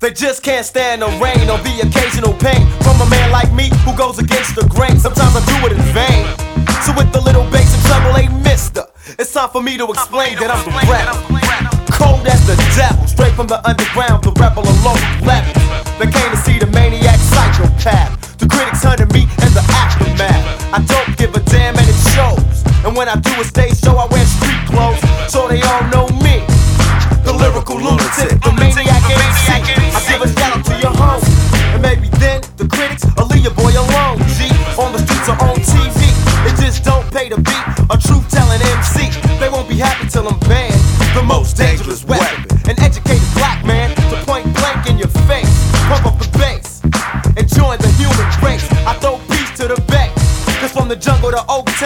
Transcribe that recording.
They just can't stand the rain or the occasional pain from a man like me who goes against the grain. Sometimes I do it in vain. So with the little bass and treble, hey mister, it's time for me to explain that I'm the rebel. Cold as the devil, straight from the underground, the rebel on low level. They came to see the maniac psychopath. The critics hunted me and the aftermath. I don't give a damn and it shows. And when I do a stage show, I wear street clothes, so they all know me. The lyrical lunatic, the maniac MC. I give a shout out to your home, and maybe then the critics will leave your boy alone. G, on the streets or on TV, it just don't pay to beat a truth-telling MC. They won't be happy till I'm banned. The most dangerous weapon, an educated black man to point blank in your face. Pump up the bass and join the human race. I throw peace to the bay, 'cause from the jungle to Oak Town